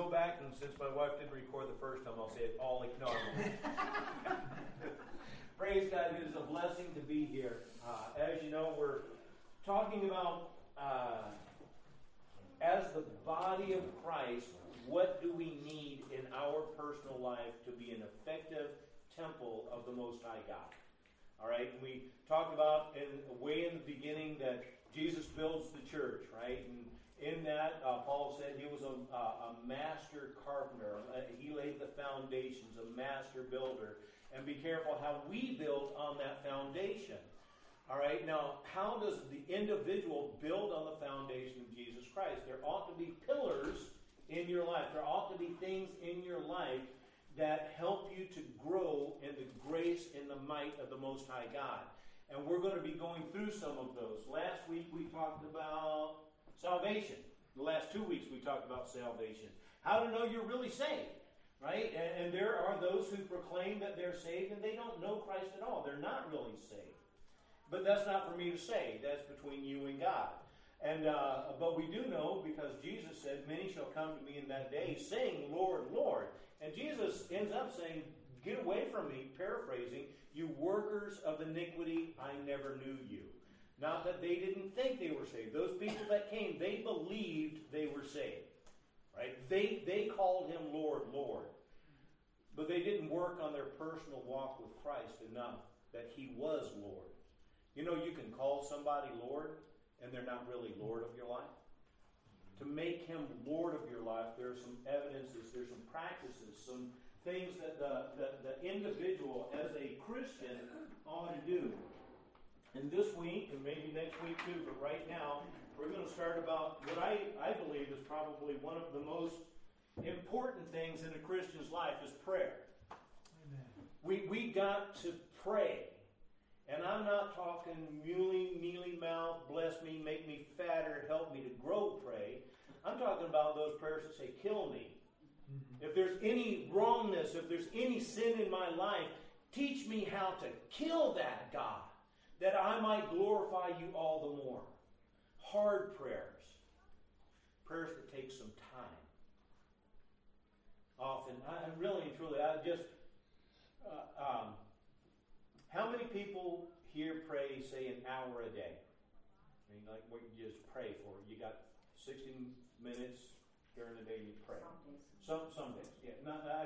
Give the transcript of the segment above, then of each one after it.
go back, and since my wife didn't record the first time, I'll say it all ignorable. Praise God, it is a blessing to be here. As you know, we're talking about, as the body of Christ, what do we need in our personal life to be an effective temple of the Most High God? All right, and we talked about way in the beginning that Jesus builds the church, right? And in that, Paul said he was a master carpenter. He laid the foundations, a master builder. And be careful how we build on that foundation. All right, now, how does the individual build on the foundation of Jesus Christ? There ought to be pillars in your life. There ought to be things in your life that help you to grow in the grace and the might of the Most High God. And we're going to be going through some of those. Last week we talked about salvation. The last 2 weeks we talked about salvation. How to know you're really saved, right? And there are those who proclaim that they're saved and they don't know Christ at all. They're not really saved. But that's not for me to say. That's between you and God. And but we do know, because Jesus said, many shall come to me in that day, saying, Lord, Lord. And Jesus ends up saying, get away from me, paraphrasing, you workers of iniquity, I never knew you. Not that they didn't think they were saved. Those people that came, they believed they were saved. Right? They called him Lord, Lord. But they didn't work on their personal walk with Christ enough that he was Lord. You know, you can call somebody Lord, and they're not really Lord of your life. To make him Lord of your life, there's some evidences, there's some practices, some things that the individual as a Christian ought to do. And this week, and maybe next week too, but right now, we're going to start about what I believe is probably one of the most important things in a Christian's life is prayer. Amen. We got to pray. And I'm not talking mealy mouth, bless me, make me fatter, help me to grow pray. I'm talking about those prayers that say, kill me. Mm-hmm. If there's any wrongness, if there's any sin in my life, teach me how to kill that, God, that I might glorify you all the more. Hard prayers. Prayers that take some time. Often, I really and truly, how many people here pray, say, an hour a day? I mean, like what you just pray for. You got 60 minutes during the day you pray. Some days, yeah.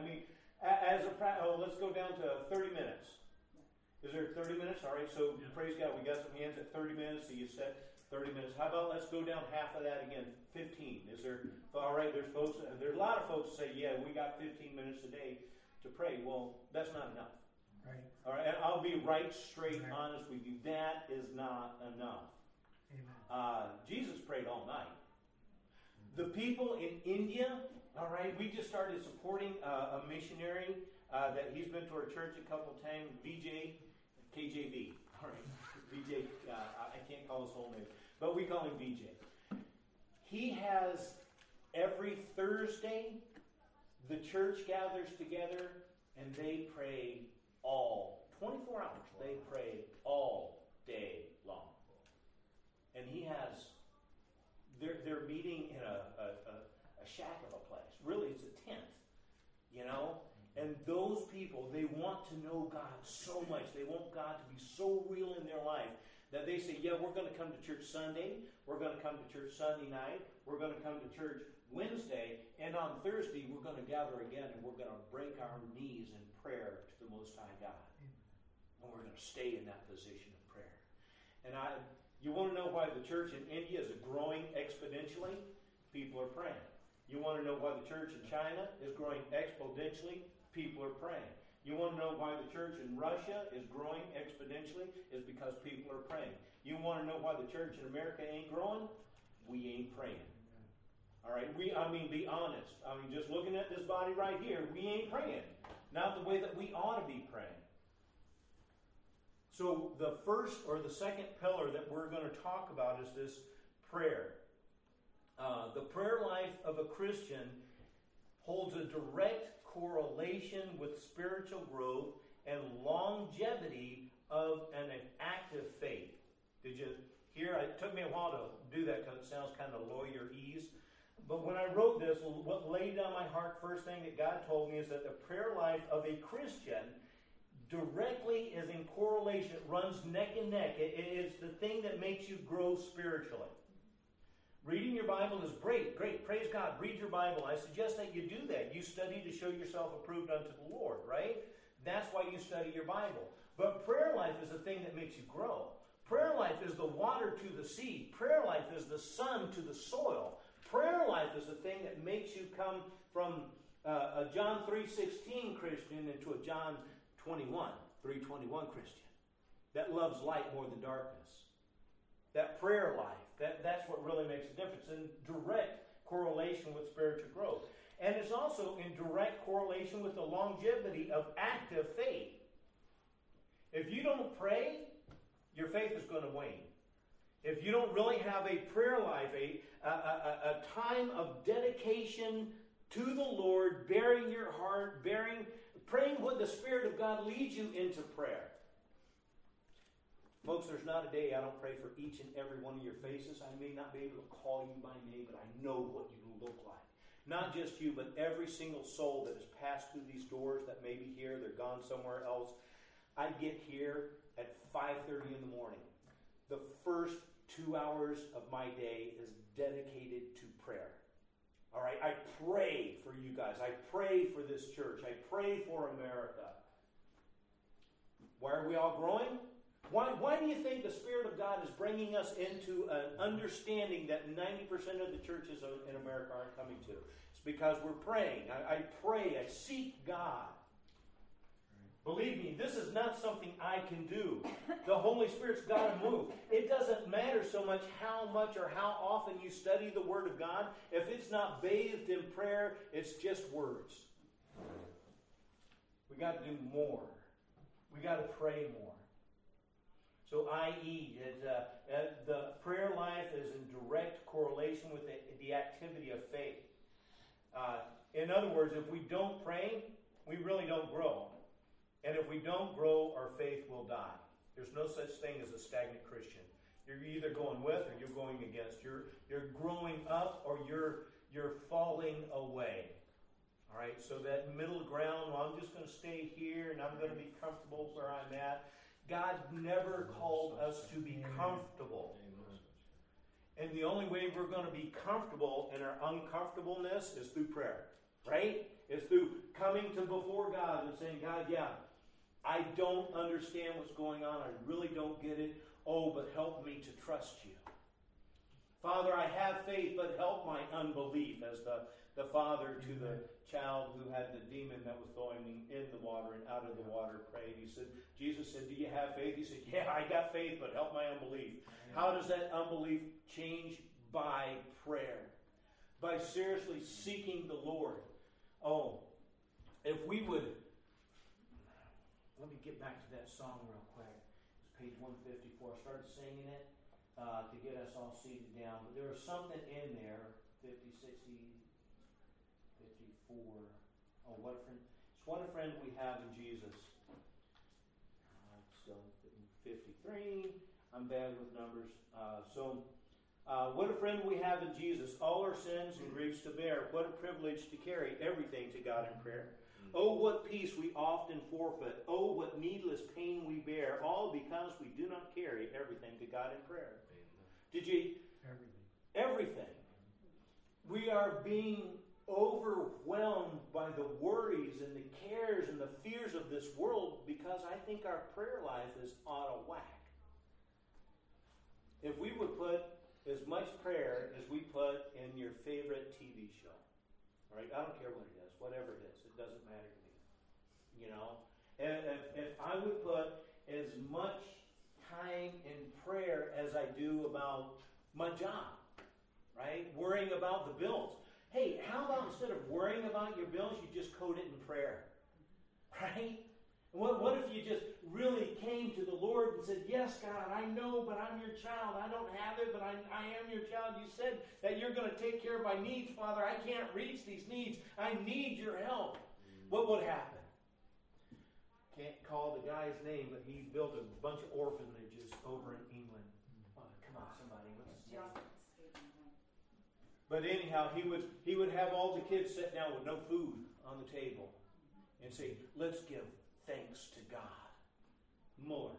Let's go down to 30 minutes. Is there 30 minutes? All right, so praise God, we got some hands at 30 minutes, so you set 30 minutes. How about let's go down half of that again, 15. Is there, all right, there's a lot of folks say, yeah, we got 15 minutes a day to pray. Well, that's not enough. Right. All right, and I'll be right straight honest with you. That is not enough. Amen. Jesus prayed all night. The people in India, all right, we just started supporting a missionary that he's been to our church a couple times, KJV. All right, VJ, I can't call his whole name, but we call him VJ. He has, every Thursday, the church gathers together and they pray 24 hours. They pray all day long. And he has, they're meeting in a shack of a place. Really, it's a tent, you know? And those people, they want to know God so much. They want God to be so real in their life that they say, yeah, we're going to come to church Sunday. We're going to come to church Sunday night. We're going to come to church Wednesday. And on Thursday, we're going to gather again and we're going to break our knees in prayer to the Most High God. And we're going to stay in that position of prayer. And you want to know why the church in India is growing exponentially? People are praying. You want to know why the church in China is growing exponentially? People are praying. You want to know why the church in Russia is growing exponentially? Is because people are praying. You want to know why the church in America ain't growing? We ain't praying. All right? Be honest. Just looking at this body right here, we ain't praying. Not the way that we ought to be praying. So the first or the second pillar that we're going to talk about is this prayer. The prayer life of a Christian holds a direct correlation with spiritual growth and longevity of an active faith. Did you hear? It took me a while to do that because it sounds kind of lawyer-ese. But when I wrote this, what laid on my heart, first thing that God told me is that the prayer life of a Christian directly is in correlation. It runs neck and neck. It's the thing that makes you grow spiritually. Reading your Bible is great. Praise God. Read your Bible. I suggest that you do that. You study to show yourself approved unto the Lord, right? That's why you study your Bible. But prayer life is the thing that makes you grow. Prayer life is the water to the seed. Prayer life is the sun to the soil. Prayer life is the thing that makes you come from a John 3:16 Christian into a John 3:21 Christian that loves light more than darkness. That prayer life, that's what really makes a difference, in direct correlation with spiritual growth. And it's also in direct correlation with the longevity of active faith. If you don't pray, your faith is going to wane. If you don't really have a prayer life, a time of dedication to the Lord, bearing your heart, praying what the Spirit of God leads you into prayer. Folks, there's not a day I don't pray for each and every one of your faces. I may not be able to call you by name, but I know what you look like. Not just you, but every single soul that has passed through these doors that may be here, they're gone somewhere else. I get here at 5:30 in the morning. The first 2 hours of my day is dedicated to prayer. All right, I pray for you guys. I pray for this church. I pray for America. Why are we all growing? Why do you think the Spirit of God is bringing us into an understanding that 90% of the churches in America aren't coming to? It's because we're praying. I pray. I seek God. Believe me, this is not something I can do. The Holy Spirit's got to move. It doesn't matter so much or how often you study the Word of God. If it's not bathed in prayer, it's just words. We got to do more. We got to pray more. So, i.e., the prayer life is in direct correlation with the activity of faith. In other words, if we don't pray, we really don't grow. And if we don't grow, our faith will die. There's no such thing as a stagnant Christian. You're either going with or you're going against. You're growing up or you're falling away. All right, so that middle ground, well, I'm just going to stay here and I'm going to be comfortable where I'm at. God never called us to be comfortable. And the only way we're going to be comfortable in our uncomfortableness is through prayer. Right? Is through coming to before God and saying, God, yeah, I don't understand what's going on. I really don't get it. Oh, but help me to trust you. Father, I have faith, but help my unbelief, as the father to the child who had the demon that was going in the water and out of the water prayed. Jesus said, do you have faith? He said, yeah, I got faith, but help my unbelief. How does that unbelief change? By prayer. By seriously seeking the Lord. Oh, if we would, let me get back to that song real quick. It's page 154. I started singing it to get us all seated down. But there was something in there, 50, 60, 54. Oh, what a friend. It's what a friend we have in Jesus. So 53. I'm bad with numbers. What a friend we have in Jesus, all our sins and griefs to bear. What a privilege to carry everything to God in prayer. Oh, what peace we often forfeit. Oh, what needless pain we bear, all because we do not carry everything to God in prayer. Did you? Everything. We are being overwhelmed by the worries and the cares and the fears of this world because I think our prayer life is out of whack. If we would put as much prayer as we put in your favorite TV show. All right? I don't care what it is. Whatever it is. It doesn't matter to me. You know? And if I would put as much time in prayer as I do about my job. Right? Worrying about the bills. Hey, how about instead of worrying about your bills, you just code it in prayer? Right? What if you just really came to the Lord and said, yes, God, I know, but I'm your child. I don't have it, but I am your child. You said that you're going to take care of my needs, Father. I can't reach these needs. I need your help. What would happen? Can't call the guy's name, but he built a bunch of orphanages over in England. Oh, come on, somebody. What's his name? But anyhow, he would have all the kids sit down with no food on the table and say, let's give thanks to God. Muller.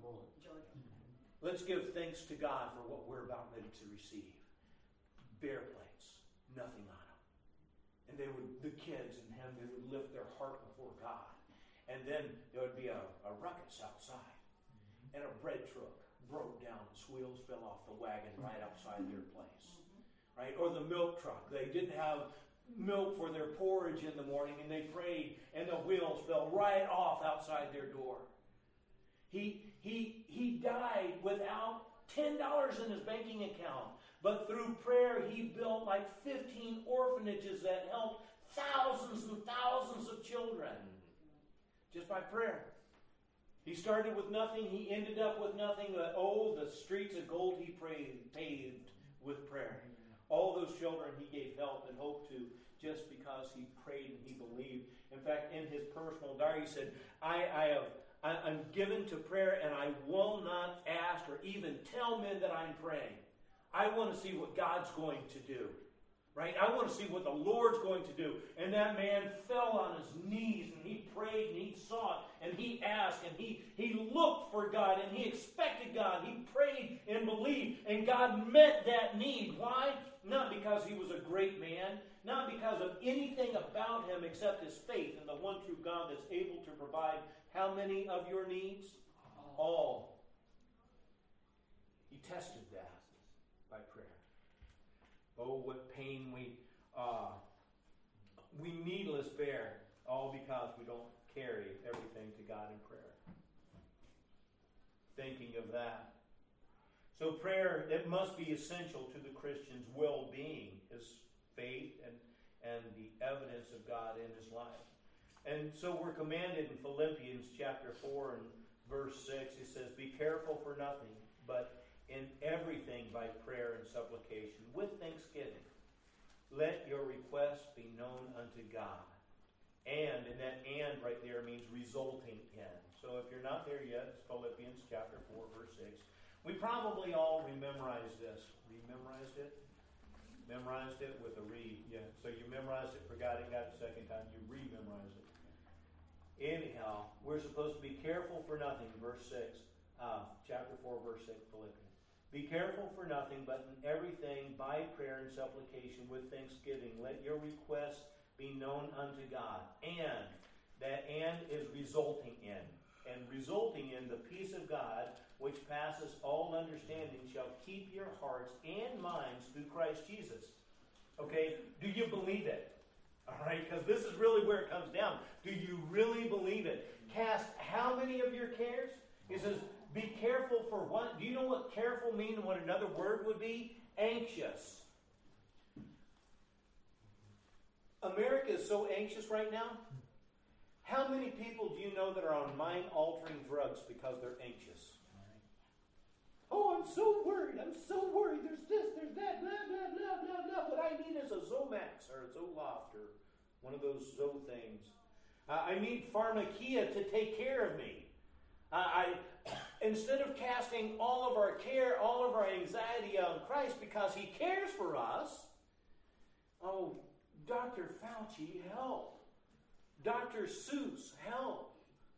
Let's give thanks to God for what we're about ready to receive. Bare plates, nothing on them. And the kids and him, they would lift their heart before God. And then there would be a ruckus outside. And a bread truck broke down. Its wheels fell off the wagon right outside their place. Right? Or the milk truck. They didn't have milk for their porridge in the morning, and they prayed, and the wheels fell right off outside their door. He died without $10 in his banking account. But through prayer, he built like 15 orphanages that helped thousands and thousands of children. Just by prayer. He started with nothing. He ended up with nothing. The streets of gold he paved with prayer. All those children he gave help and hope to just because he prayed and he believed. In fact, in his personal diary, he said, I'm given to prayer, and I will not ask or even tell men that I'm praying. I want to see what God's going to do. Right? I want to see what the Lord's going to do. And that man fell on his knees, and he prayed, and he sought, and he asked, and he looked for God, and he expected God. He prayed and believed, and God met that need. Why? Not because he was a great man, not because of anything about him except his faith in the one true God that's able to provide how many of your needs? All. He tested that by prayer. Oh, what pain we needless bear, all because we don't carry everything to God in prayer. Thinking of that. So prayer, it must be essential to the Christian's well-being, his faith, and the evidence of God in his life. And so we're commanded in Philippians chapter 4 and verse 6, it says, be careful for nothing, but in everything by prayer and supplication, with thanksgiving, let your requests be known unto God. And that "and" right there means resulting in. So if you're not there yet, it's Philippians chapter 4, verse 6. We probably all memorized this. We memorized it? Memorized it with a read. Yeah. So you memorized it, forgot it, got it the second time, you re-memorized it. Anyhow, we're supposed to be careful for nothing, verse 6. Chapter 4, verse 6, Philippians. Be careful for nothing, but in everything, by prayer and supplication, with thanksgiving, let your requests be known unto God. And, that "and" is resulting in. And resulting in the peace of God, which passes all understanding, shall keep your hearts and minds through Christ Jesus. Okay? Do you believe it? All right? Because this is really where it comes down. Do you really believe it? Cast how many of your cares? He says, be careful for what? Do you know what careful means and what another word would be? Anxious. America is so anxious right now. How many people do you know that are on mind-altering drugs because they're anxious? Oh, I'm so worried. I'm so worried. There's this, there's that, blah, blah, blah, blah, blah. What I need is a Zomax or a Zoloft or one of those Zo things. I need pharmakia to take care of me. Instead of casting all of our care, all of our anxiety on Christ because He cares for us, oh, Dr. Fauci, help. Dr. Seuss, help.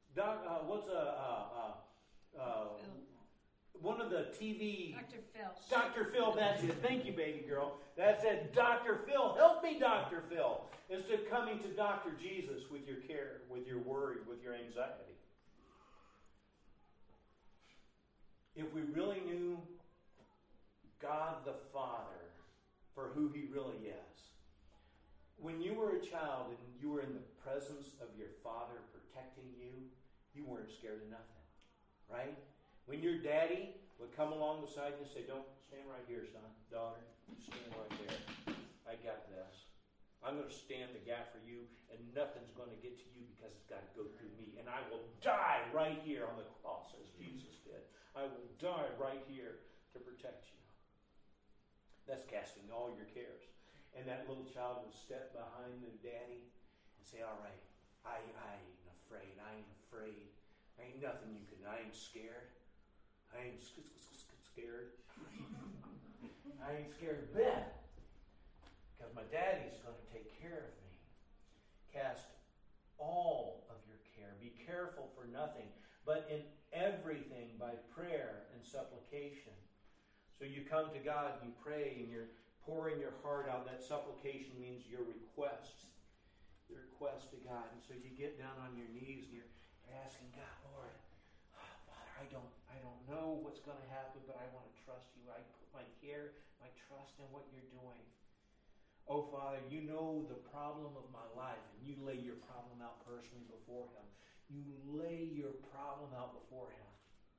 One of the TV... Dr. Phil. Dr. Phil, that's it. Thank you, baby girl. That's it. Dr. Phil, help me, Dr. Phil. Instead of coming to Dr. Jesus with your care, with your worry, with your anxiety. If we really knew God the Father for who He really is, when you were a child and you were in the presence of your Father protecting you, you weren't scared of nothing, right? When your daddy would come along the side and say, don't stand right here, son, daughter, stand right there. I got this. I'm going to stand the gap for you, and nothing's going to get to you because it's got to go through me. And I will die right here on the cross as Jesus did. I will die right here to protect you. That's casting all your cares. And that little child would step behind their daddy and say, all right, I ain't afraid. I ain't afraid. Ain't nothing you can. I ain't scared. I ain't scared. I ain't scared a bit. because my daddy's going to take care of me. Cast all of your care. Be careful for nothing, but in everything by prayer and supplication. So you come to God and you pray and you're pouring your heart out. That supplication means your requests. Your request to God. And so you get down on your knees and you're asking God, Lord, Father, I don't know what's going to happen, but I want to trust you. I put my care, my trust in what you're doing. Oh, Father, you know the problem of my life, and you lay your problem out personally before Him. You lay your problem out before Him.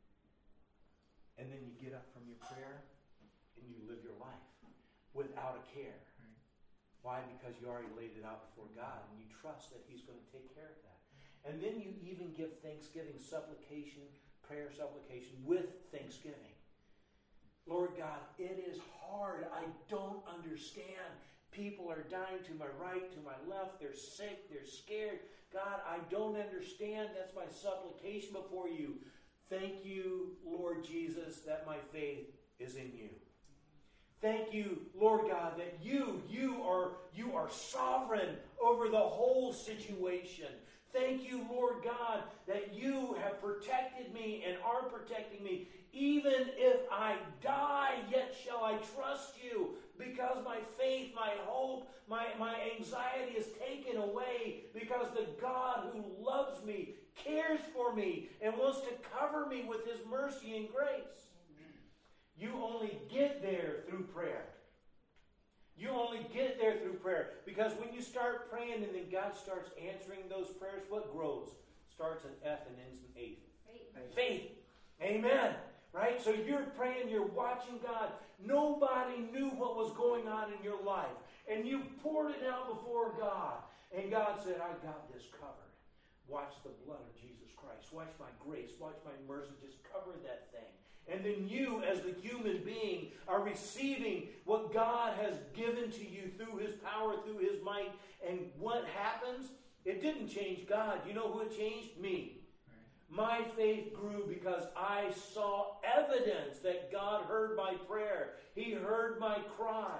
And then you get up from your prayer, and you live your life without a care. Why? Because you already laid it out before God, and you trust that He's going to take care of that. And then you even give thanksgiving, supplication, prayer, supplication with thanksgiving. Lord God, it is hard. I don't understand. People are dying to my right, to my left. They're sick. They're scared. God, I don't understand. That's my supplication before you. Thank you, Lord Jesus, that my faith is in you. Thank you, Lord God, that you are sovereign over the whole situation. Thank you, Lord God, that you have protected me and are protecting me. Even if I die, yet shall I trust you, because my faith, my hope, my anxiety is taken away, because the God who loves me, cares for me, and wants to cover me with His mercy and grace. You only get there through prayer. You only get there through prayer. Because when you start praying and then God starts answering those prayers, what grows? Starts an F and ends in A. Faith. Amen. Right? So you're praying, you're watching God. Nobody knew what was going on in your life. And you poured it out before God. And God said, I got this covered. Watch the blood of Jesus Christ. Watch my grace. Watch my mercy. Just cover that thing. And then you, as the human being, are receiving what God has given to you through His power, through His might. And what happens? It didn't change God. You know who it changed? Me. My faith grew because I saw evidence that God heard my prayer. He heard my cry.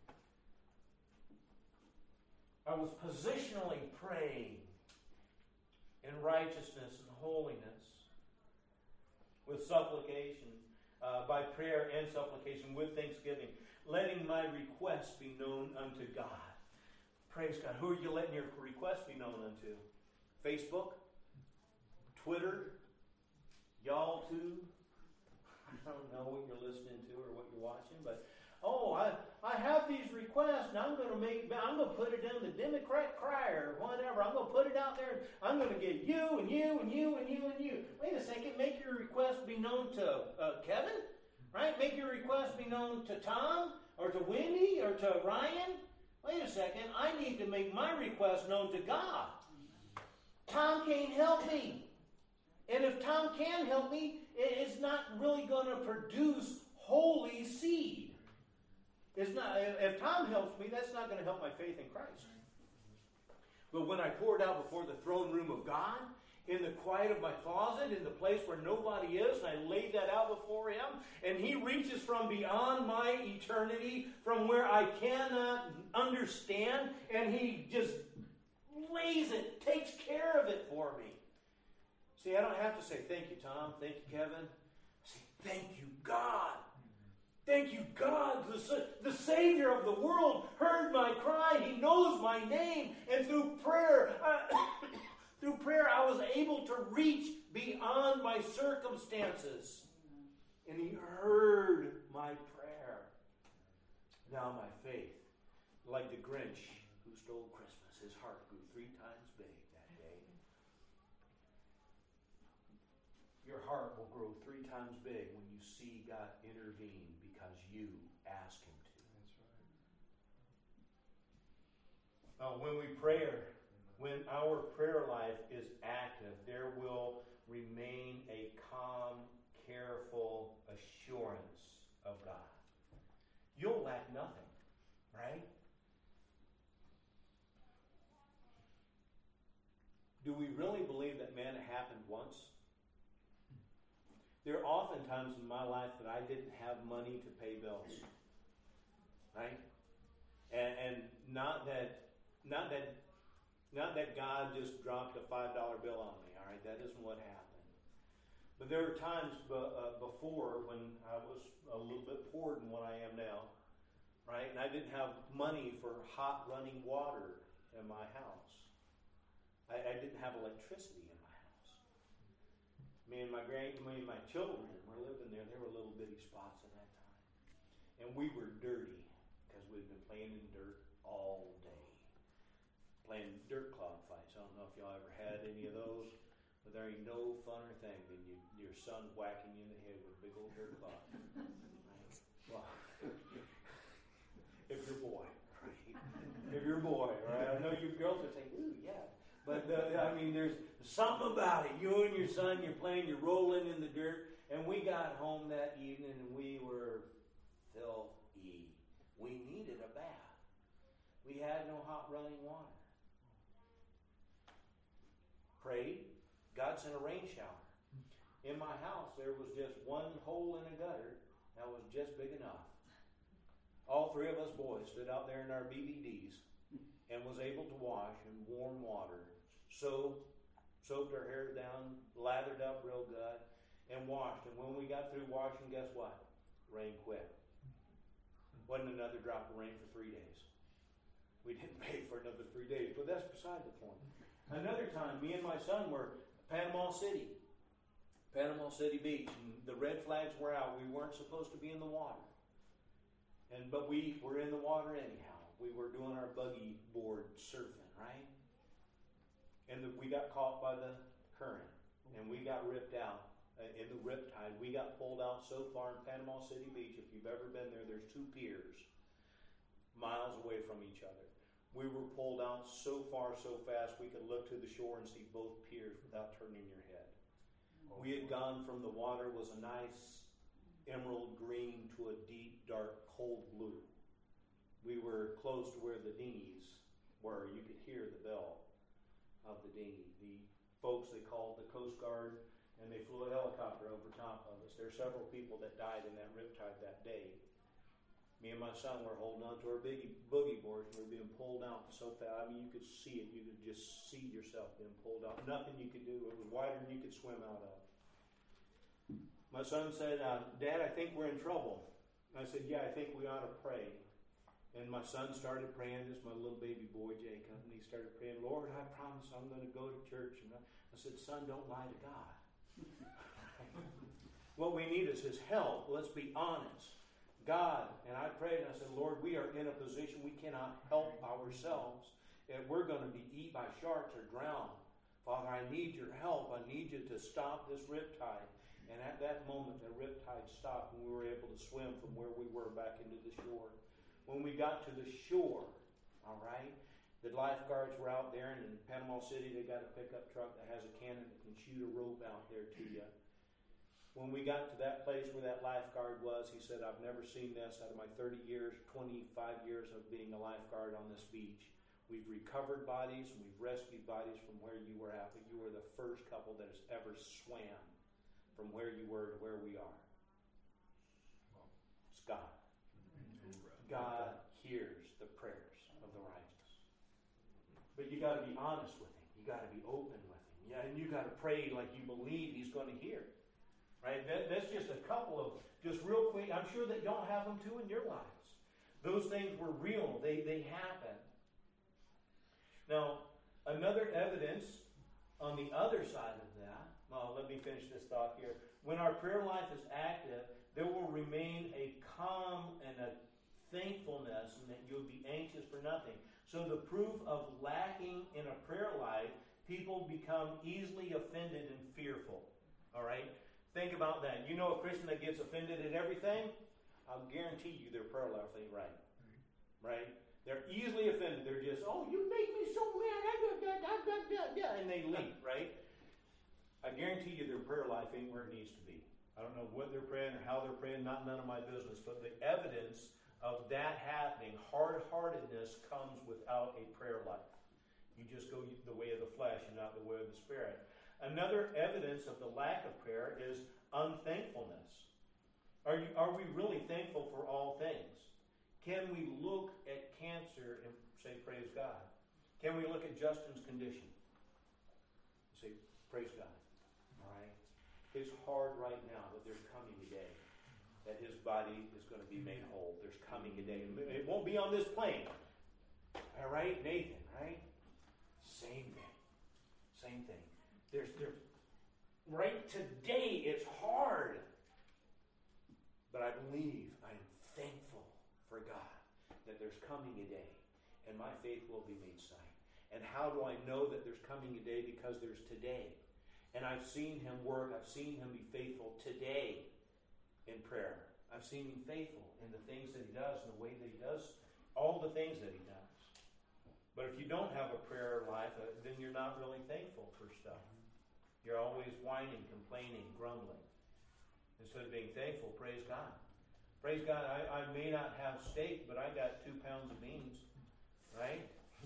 I was positionally praying in righteousness and holiness with supplication, by prayer and supplication, with thanksgiving, letting my requests be known unto God. Praise God. Who are you letting your requests be known unto? Facebook? Twitter? Y'all too? I don't know what you're listening to or what you're watching, but I have these requests, and I'm going to put it down the Democrat Crier or whatever. I'm going to put it out there. I'm going to get you and you and you and you and you. Wait a second. Make your request be known to Kevin, right? Make your request be known to Tom or to Wendy or to Ryan. Wait a second. I need to make my request known to God. Tom can't help me. And if Tom can help me, it's not really going to produce holy seed. It's not. If Tom helps me, that's not going to help my faith in Christ. But when I pour it out before the throne room of God, in the quiet of my closet, in the place where nobody is, and I lay that out before Him, and He reaches from beyond my eternity, from where I cannot understand, and He just lays it, takes care of it for me. See, I don't have to say, thank you, Tom, thank you, Kevin. I say, thank you, God. Thank you, God. The Savior of the world heard my cry. He knows my name. And through prayer, I was able to reach beyond my circumstances. And He heard my prayer. Now my faith, like the Grinch who stole Christmas, his heart grew 3 times big that day. Your heart will grow 3 times big when you see God intervene because you ask Him to. That's right. When we pray, when our prayer life is active, there will remain a calm, careful assurance of God. You'll lack nothing, right? Do we really believe that manna happened once? There are often times in my life that I didn't have money to pay bills, right? And not that God just dropped a $5 bill on me. All right, that isn't what happened. But there were times before when I was a little bit poorer than what I am now, right? And I didn't have money for hot running water in my house. I didn't have electricity in my house. Me and my children were living there. There were little bitty spots at that time. And we were dirty because we'd been playing in dirt all day. Playing dirt clod fights. I don't know if y'all ever had any of those, but there ain't no funner thing than your son whacking you in the head with a big old dirt clod. Right? Well, if you're a boy, right? If you're a boy, right? I know you girls would say, ooh, yeah. But, there's something about it. You and your son, you're playing, you're rolling in the dirt, and we got home that evening and we were filthy. We needed a bath. We had no hot running water. Prayed. God sent a rain shower. In my house, there was just one hole in a gutter that was just big enough. All three of us boys stood out there in our BVDs and was able to wash in warm water, soaked our hair down, lathered up real good, and washed. And when we got through washing, guess what? Rain quit. Wasn't another drop of rain for 3 days. We didn't pay for another 3 days, but that's beside the point. Another time, me and my son were Panama City Beach, and the red flags were out. We weren't supposed to be in the water. But we were in the water anyhow. We were doing our buggy board surfing, right? And we got caught by the current, and we got ripped out in the riptide. We got pulled out so far in Panama City Beach. If you've ever been there, there's 2 piers miles away from each other. We were pulled out so far, so fast, we could look to the shore and see both piers without turning your head. We had gone from the water was a nice emerald green to a deep, dark, cold blue. We were close to where the dinghies were. You could hear the bell of the dinghy. The folks, they called the Coast Guard, and they flew a helicopter over top of us. There are several people that died in that riptide that day. Me and my son were holding on to our boogie boards, and we were being pulled out so fast. You could see it. You could just see yourself being pulled out. Nothing you could do. It was wider than you could swim out of. My son said, Dad, I think we're in trouble. And I said, yeah, I think we ought to pray. And my son started praying. This is my little baby boy, Jacob. And he started praying, Lord, I promise I'm going to go to church. And I said, son, don't lie to God. What we need is his help. Let's be honest. God, and I prayed and I said, Lord, we are in a position we cannot help ourselves. And we're going to be eaten by sharks or drowned. Father, I need your help. I need you to stop this riptide. And at that moment, the riptide stopped and we were able to swim from where we were back into the shore. When we got to the shore, all right, the lifeguards were out there, and in Panama City, they got a pickup truck that has a cannon that can shoot a rope out there to you. When we got to that place where that lifeguard was, he said, I've never seen this out of my 30 years, 25 years of being a lifeguard on this beach. We've recovered bodies and we've rescued bodies from where you were at, but you were the first couple that has ever swam from where you were to where we are. It's God. God hears the prayers of the righteous. But you got to be honest with him. You got to be open with him. Yeah, and you got to pray like you believe he's going to hear. Right? That's just a couple of, just real quick, I'm sure that y'all have them too in your lives. Those things were real. They happened. Now, another evidence on the other side of that, let me finish this thought here. When our prayer life is active, there will remain a calm and a thankfulness, and that you'll be anxious for nothing. So the proof of lacking in a prayer life, people become easily offended and fearful. All right? Think about that. You know a Christian that gets offended at everything? I'll guarantee you their prayer life ain't right. Right? They're easily offended. They're just, oh, you make me so mad. And they leave, right? I guarantee you their prayer life ain't where it needs to be. I don't know what they're praying or how they're praying, none of my business. But the evidence of that happening, hard-heartedness, comes without a prayer life. You just go the way of the flesh and not the way of the Spirit. Another evidence of the lack of prayer is unthankfulness. Are we really thankful for all things? Can we look at cancer and say, praise God? Can we look at Justin's condition? Say, praise God. All right? It's hard right now, but there's coming a day that his body is going to be made whole. There's coming a day. It won't be on this plane. All right, Nathan, right? Same thing. Same thing. There's right today, it's hard. But I believe, I am thankful for God that there's coming a day and my faith will be made sight. And how do I know that there's coming a day? Because there's today. And I've seen him work. I've seen him be faithful today in prayer. I've seen him faithful in the things that he does and the way that he does all the things that he does. But if you don't have a prayer life, then you're not really thankful for stuff. You're always whining, complaining, grumbling. Instead of being thankful, praise God. Praise God, I may not have steak, but I got 2 pounds of beans. Right?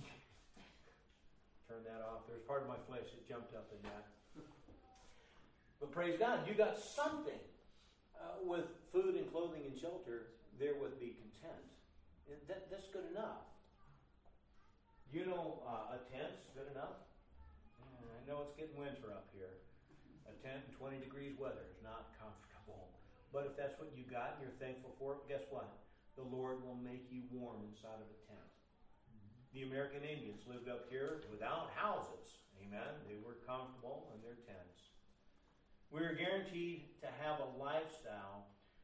Turn that off. There's part of my flesh that jumped up in that. But praise God, you got something. With food and clothing and shelter, therewith be content. That's good enough. You know, a tent's good enough. I know it's getting winter up here. A tent in 20 degrees weather is not comfortable. But if that's what you got and you're thankful for it, guess what? The Lord will make you warm inside of a tent. The American Indians lived up here without houses. Amen. They were comfortable in their tents. We are guaranteed to have a lifestyle,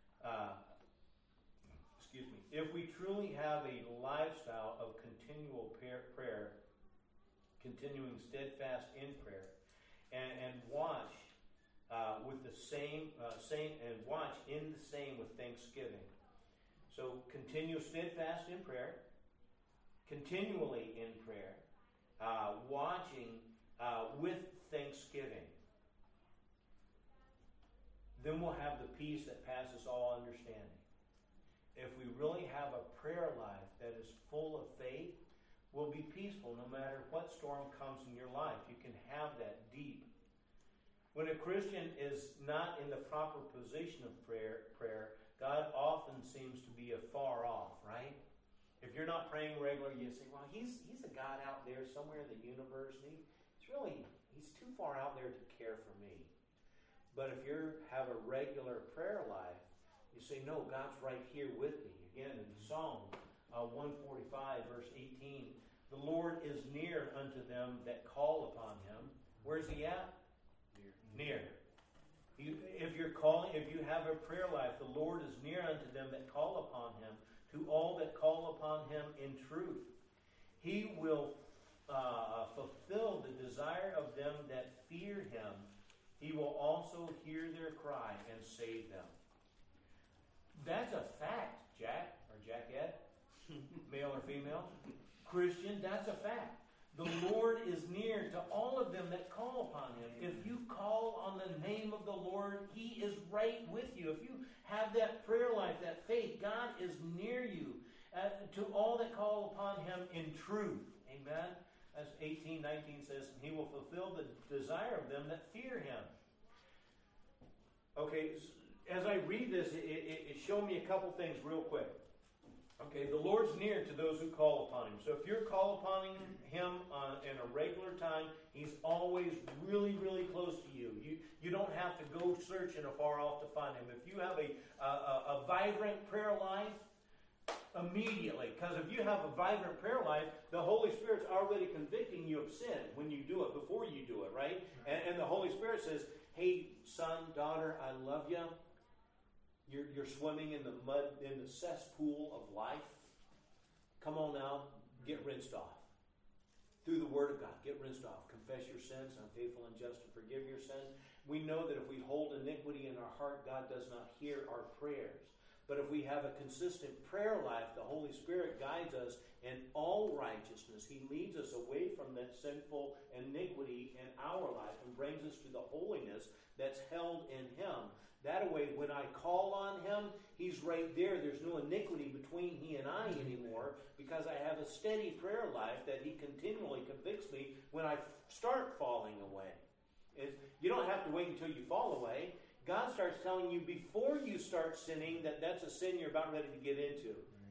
if we truly have a lifestyle of continual prayer, continuing steadfast in prayer, and watch with the same, and watch in the same with thanksgiving. So continue steadfast in prayer, continually in prayer, watching with thanksgiving. Then we'll have the peace that passes all understanding. If we really have a prayer life that is full of faith, we'll be peaceful no matter what storm comes in your life. You can have that deep. When a Christian is not in the proper position of prayer, God often seems to be afar off, right? If you're not praying regularly, you say, well, he's a God out there somewhere in the universe. He's too far out there to care for me. But if you have a regular prayer life, you say, no, God's right here with me. Again, in Psalm 145, verse 18, the Lord is near unto them that call upon him. Where's he at? Near. If you have a prayer life, the Lord is near unto them that call upon him, to all that call upon him in truth. He will fulfill the desire of them that fear him. He will also hear their cry and save them. That's a fact, Jack, or Jackette, male or female. Christian, that's a fact. The Lord is near to all of them that call upon him. If you call on the name of the Lord, he is right with you. If you have that prayer life, that faith, God is near you. To all that call upon him in truth. Amen. As 18:19 says, he will fulfill the desire of them that fear him. Okay, as I read this, it showed me a couple things real quick. Okay, the Lord's near to those who call upon him. So if you're calling upon him in a regular time, he's always really, really close to you. You don't have to go searching afar off to find him. If you have a vibrant prayer life, immediately. Because if you have a vibrant prayer life, the Holy Spirit's already convicting you of sin when you do it, before you do it, right? And the Holy Spirit says, hey, son, daughter, I love you. You're swimming in the mud, in the cesspool of life. Come on now, get rinsed off. Through the Word of God, get rinsed off. Confess your sins. I'm faithful and just to forgive your sins. We know that if we hold iniquity in our heart, God does not hear our prayers. But if we have a consistent prayer life, the Holy Spirit guides us in all righteousness. He leads us away from that sinful iniquity in our life and brings us to the holiness that's held in him. That way, when I call on him, he's right there. There's no iniquity between he and I anymore because I have a steady prayer life that he continually convicts me when I start falling away. You don't have to wait until you fall away. God starts telling you before you start sinning that that's a sin you're about ready to get into.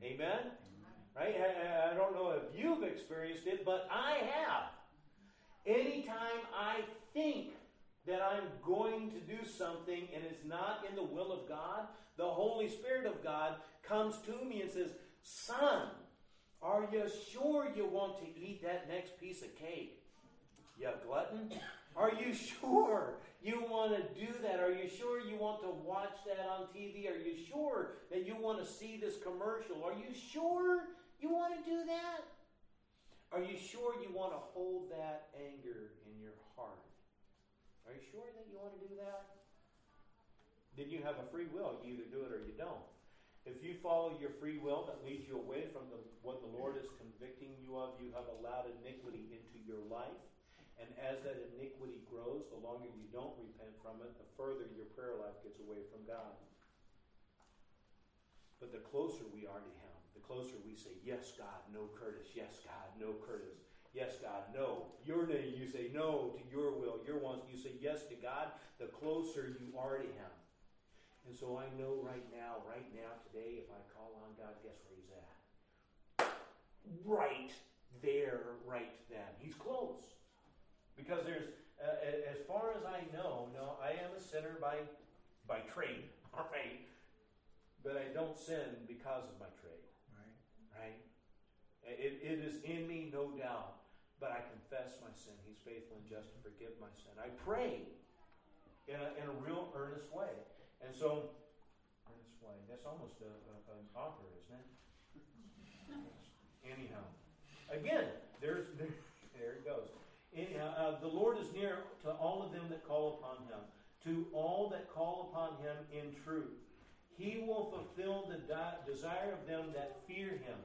Amen? Right? I don't know if you've experienced it, but I have. Anytime I think that I'm going to do something and it's not in the will of God, the Holy Spirit of God comes to me and says, son, are you sure you want to eat that next piece of cake? You glutton? Are you sure you want to do that? Are you sure you want to watch that on TV? Are you sure that you want to see this commercial? Are you sure you want to do that? Are you sure you want to hold that anger in your heart? Are you sure that you want to do that? Then you have a free will. You either do it or you don't. If you follow your free will that leads you away from what the Lord is convicting you of, you have allowed iniquity into your life. And as that iniquity grows, the longer you don't repent from it, the further your prayer life gets away from God. But the closer we are to Him, the closer we say, yes, God, no Curtis. Yes, God, no Curtis. Yes, God, no. Your name, you say no to your will, your wants. You say yes to God, the closer you are to Him. And so I know right now, today, if I call on God, guess where He's at? Right there, right then. He's close. Because there's, as far as I know, I am a sinner by trade, all right? But I don't sin because of my trade, right? It is in me, no doubt. But I confess my sin. He's faithful and just to forgive my sin. I pray in a real earnest way. And so, earnest way, that's almost an opera, isn't it? Anyhow. Again, there it goes. Anyhow, the Lord is near to all of them that call upon Him, to all that call upon Him in truth. He will fulfill the desire of them that fear Him.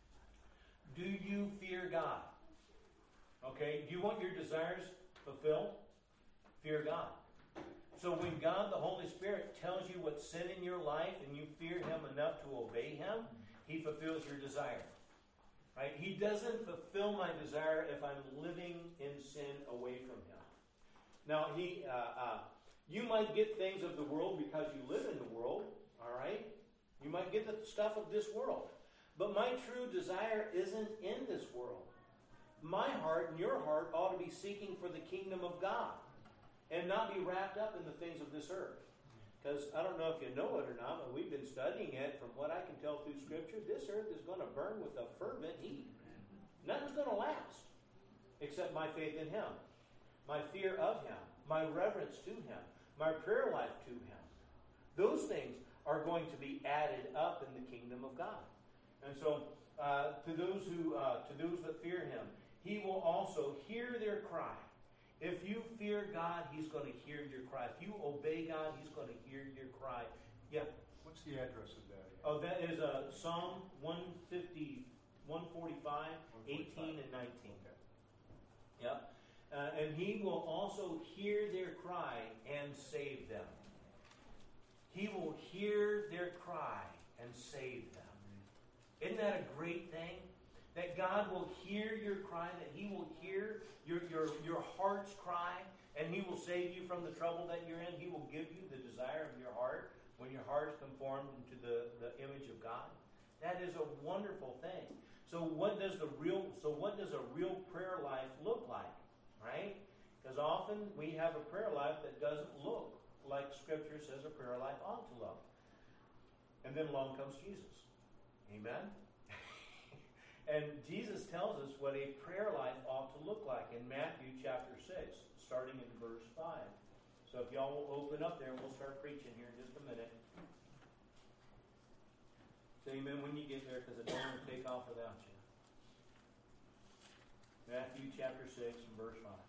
Do you fear God? Okay, do you want your desires fulfilled? Fear God. So when God, the Holy Spirit, tells you what's sin in your life and you fear Him enough to obey Him, He fulfills your desire. Right? He doesn't fulfill my desire if I'm living in sin away from Him. Now, you might get things of the world because you live in the world, all right? You might get the stuff of this world. But my true desire isn't in this world. My heart and your heart ought to be seeking for the kingdom of God and not be wrapped up in the things of this earth. Because I don't know if you know it or not, but we've been studying it. From what I can tell through Scripture, this earth is going to burn with a fervent heat. Nothing's going to last except my faith in Him, my fear of Him, my reverence to Him, my prayer life to Him. Those things are going to be added up in the kingdom of God. And so, to those that fear Him, He will also hear their cry. If you fear God, He's going to hear your cry. If you obey God, He's going to hear your cry. Yeah. What's the address of that? Oh, that is Psalm 145, 18 and 19. Okay. Yeah. And He will also hear their cry and save them. He will hear their cry and save them. Isn't that a great thing? That God will hear your cry, that He will hear your heart's cry, and He will save you from the trouble that you're in. He will give you the desire of your heart when your heart is conformed into the image of God. That is a wonderful thing. So what does a real prayer life look like? Right? Because often we have a prayer life that doesn't look like Scripture says a prayer life ought to look. And then along comes Jesus. Amen? And Jesus tells us what a prayer life ought to look like in Matthew chapter 6, starting in verse 5. So if y'all will open up there, we'll start preaching here in just a minute. Say amen when you get there, because I don't want to take off without you. Matthew chapter 6 and verse 5.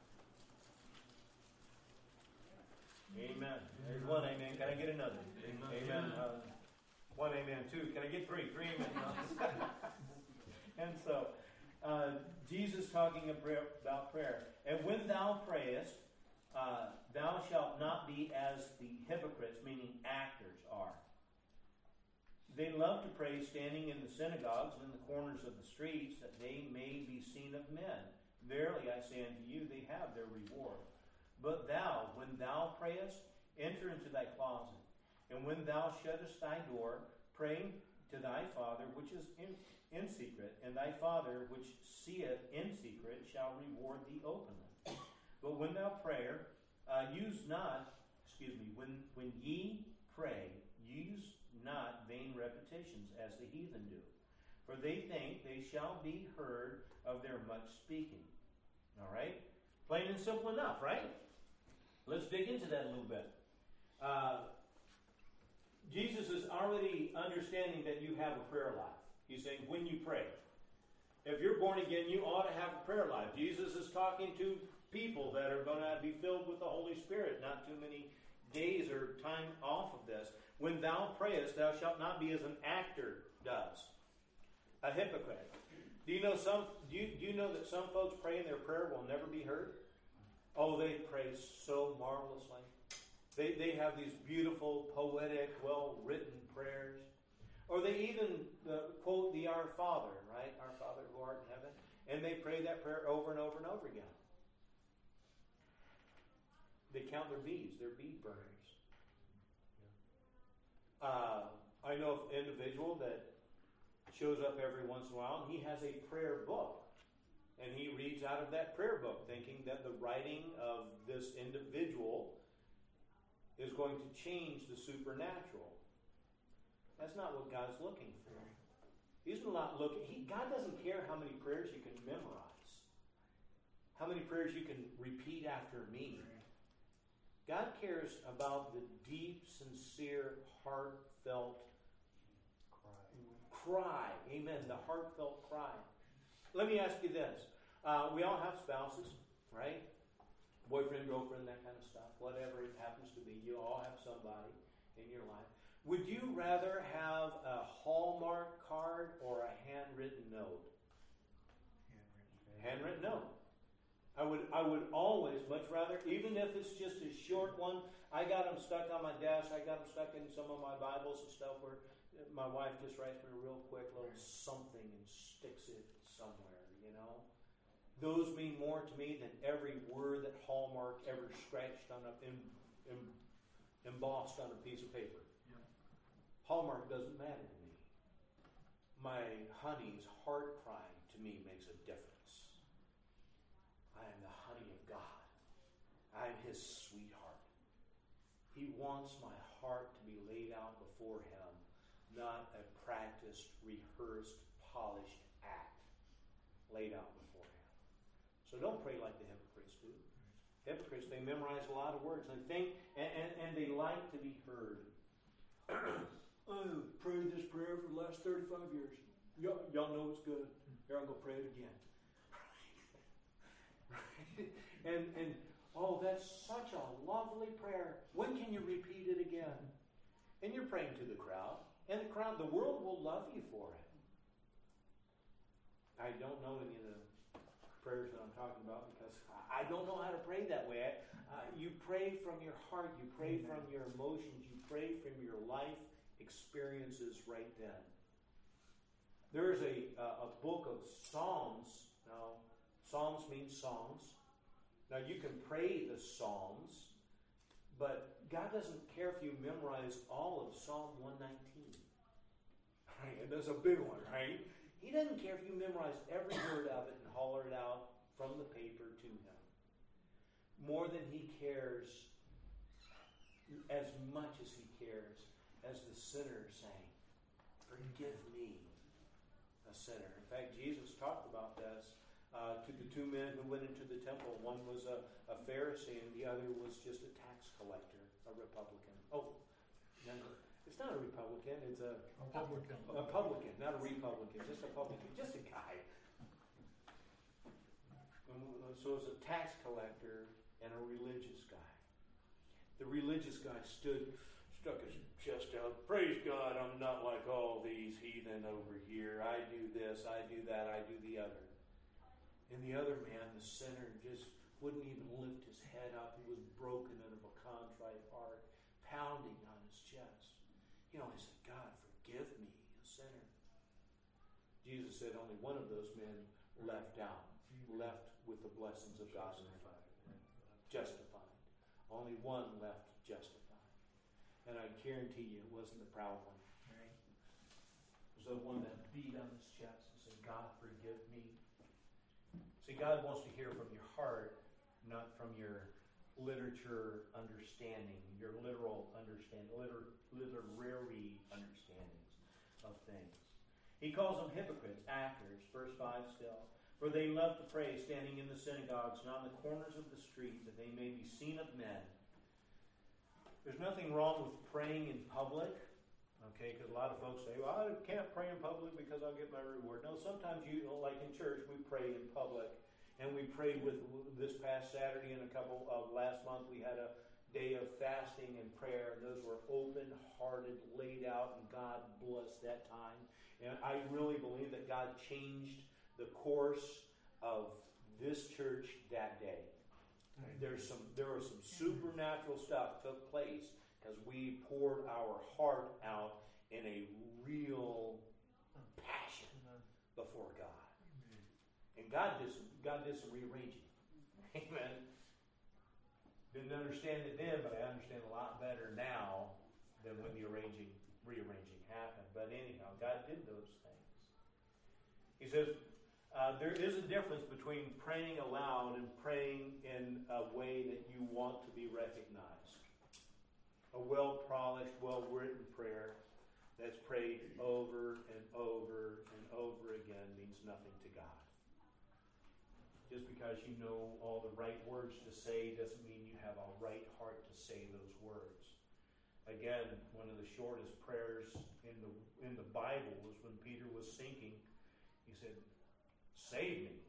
Amen. There's one amen. Can I get another? Amen. One amen. Two. Can I get three? Three amen. And so, Jesus talking about prayer. And when thou prayest, thou shalt not be as the hypocrites, meaning actors, are. They love to pray standing in the synagogues and in the corners of the streets, that they may be seen of men. Verily I say unto you, they have their reward. But thou, when thou prayest, enter into thy closet. And when thou shuttest thy door, pray to thy Father which is in secret, and thy Father which seeth in secret shall reward thee openly. But when thou pray, when ye pray, use not vain repetitions as the heathen do, for they think they shall be heard of their much speaking. All right? Plain and simple enough, right? Let's dig into that a little bit. Jesus is already understanding that you have a prayer life. He's saying, when you pray. If you're born again, you ought to have a prayer life. Jesus is talking to people that are going to be filled with the Holy Spirit. Not too many days or time off of this. When thou prayest, thou shalt not be as an actor does, a hypocrite. Do you know that some folks pray and their prayer will never be heard? Oh, they pray so marvelously. They have these beautiful, poetic, well-written prayers. Or they even quote the Our Father, right? Our Father who art in heaven. And they pray that prayer over and over and over again. They count their beads, their bead burners. I know of an individual that shows up every once in a while, and he has a prayer book. And he reads out of that prayer book, thinking that the writing of this individual is going to change the supernatural. That's not what God's looking for. He's not looking. God doesn't care how many prayers you can memorize, how many prayers you can repeat after me. God cares about the deep, sincere, heartfelt cry. Amen. The heartfelt cry. Let me ask you this. We all have spouses, right? Boyfriend, girlfriend, that kind of stuff. Whatever it happens to be. You all have somebody in your life. Would you rather have a Hallmark card or a handwritten note? Handwritten note. I would always much rather, even if it's just a short one. I got them stuck on my desk. I got them stuck in some of my Bibles and stuff where my wife just writes me a real quick little something and sticks it somewhere, you know. Those mean more to me than every word that Hallmark ever scratched on embossed on a piece of paper. Yeah. Hallmark doesn't matter to me. My honey's heart cry to me makes a difference. I am the honey of God. I am His sweetheart. He wants my heart to be laid out before Him, not a practiced, rehearsed, polished act laid out before Him. So don't pray like the hypocrites do. Hypocrites, they memorize a lot of words. They think, and they like to be heard. I've prayed this prayer for the last 35 years. Y'all know it's good. Here, I'll go pray it again. And oh, that's such a lovely prayer. When can you repeat it again? And you're praying to the crowd. And the world will love you for it. I don't know any of the prayers that I'm talking about because I don't know how to pray that way. You pray from your heart. You pray from your emotions. You pray from your life experiences right then. There's a book of Psalms. Now, Psalms means songs. Now, you can pray the Psalms, but God doesn't care if you memorize all of Psalm 119. Right? And that's a big one, right? He doesn't care if you memorize every word of it and holler it out from the paper to Him. More than He cares, as much as He cares, as the sinner saying, forgive me, a sinner. In fact, Jesus talked about this to the two men who went into the temple. One was a Pharisee and the other was just a tax collector, a Republican. Oh, no, it's not a Republican, it's a publican. A publican, not a Republican, just a publican, just a guy. So it was a tax collector and a religious guy. The religious guy stuck his chest out. Praise God, I'm not like all these heathen over here. I do this, I do that, I do the other. And the other man, the sinner, just wouldn't even lift his head up. He was broken out of a contrite heart, pounding on his chest. You know, he said, God, forgive me, a sinner. Jesus said only one of those men left out, left with the blessings of God. Justified. Only one left justified. And I guarantee you it wasn't the proud one. the one that beat on his chest and said, God, forgive me. See, God wants to hear from your heart, not from your literature understanding, your literal understanding, literary understandings of things. He calls them hypocrites, actors, verse 5 still. For they love to pray, standing in the synagogues and on the corners of the street, that they may be seen of men. There's nothing wrong with praying in public, okay, because a lot of folks say, well, I can't pray in public because I'll get my reward. No, sometimes you, like in church, we pray in public. And we prayed with this past Saturday and a couple of last month. We had a day of fasting and prayer. And those were open-hearted, laid out, and God blessed that time. And I really believe that God changed the course of this church that day. There was some supernatural stuff took place because we poured our heart out in a real passion before God. And God did some rearranging. Amen. Didn't understand it then, but I understand a lot better now than when the rearranging happened. But anyhow, God did those things. He says, there is a difference between praying aloud and praying in a way that you want to be recognized. A well-polished, well-written prayer that's prayed over and over and over again means nothing to God. Just because you know all the right words to say doesn't mean you have a right heart to say those words. Again, one of the shortest prayers in the Bible was when Peter was sinking. He said, "Save me."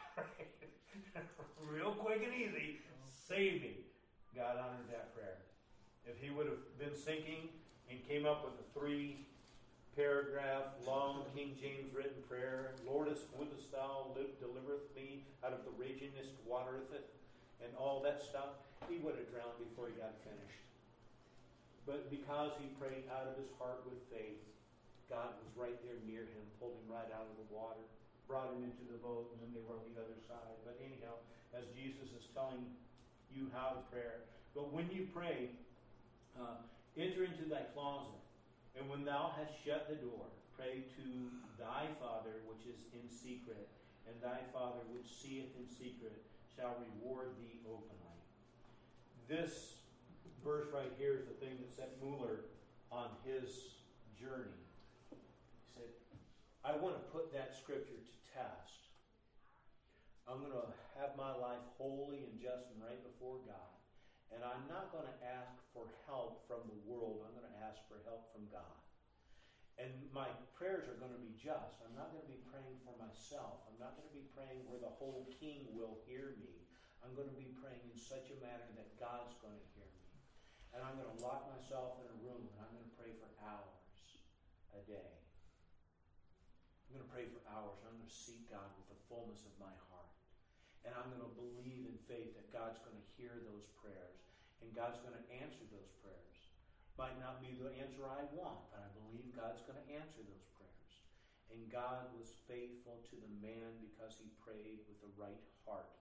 Real quick and easy. Save me. God honored that prayer. If he would have been sinking and came up with a 3-paragraph long King James written prayer, "Lordest, wouldest thou delivereth me out of the ragingest watereth it," and all that stuff, he would have drowned before he got finished. But because he prayed out of his heart with faith, God was right there near him, pulled him right out of the water, brought him into the boat, and then they were on the other side. But anyhow, as Jesus is telling you how to pray, but when you pray, enter into thy closet, and when thou hast shut the door, pray to thy Father which is in secret, and thy Father which seeth in secret shall reward thee openly. This verse right here is the thing that set Mueller on his journey. He said, I want to put that scripture to test. I'm going to have my life holy and just and right before God. And I'm not going to ask for help from the world. I'm going to ask for help from God. And my prayers are going to be just. I'm not going to be praying for myself. I'm not going to be praying where the whole king will hear me. I'm going to be praying in such a manner that God's going to hear me. And I'm going to lock myself in a room and I'm going to pray for hours a day. I'm going to pray for hours and I'm going to seek God with the fullness of my heart. And I'm going to believe in faith that God's going to hear those prayers and God's going to answer those prayers. Might not be the answer I want, but I believe God's going to answer those prayers. And God was faithful to the man because he prayed with the right heart.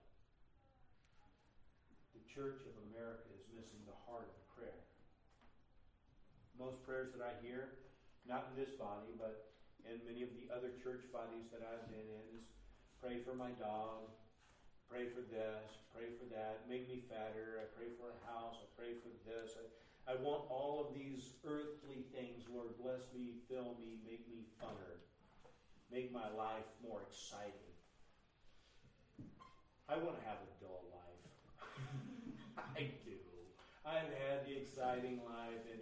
The Church of America is missing the heart of prayer. Most prayers that I hear, not in this body, but in many of the other church bodies that I've been in, is pray for my dog, pray for this, pray for that, make me fatter, I pray for a house, I pray for this. I want all of these earthly things. Lord, bless me, fill me, make me funner. Make my life more exciting. I want to have a dull life. I do. I've had the exciting life, and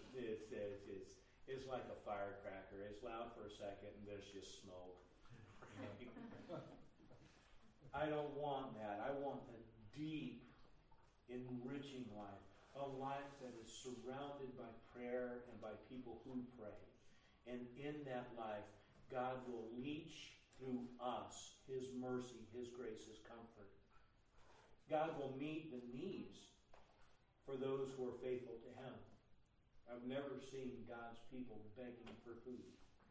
it's like a firecracker. It's loud for a second, and there's just smoke. I don't want that. I want the deep, enriching life. A life that is surrounded by prayer and by people who pray. And in that life, God will leach through us His mercy, His grace, His comfort. God will meet the needs for those who are faithful to Him. I've never seen God's people begging for food.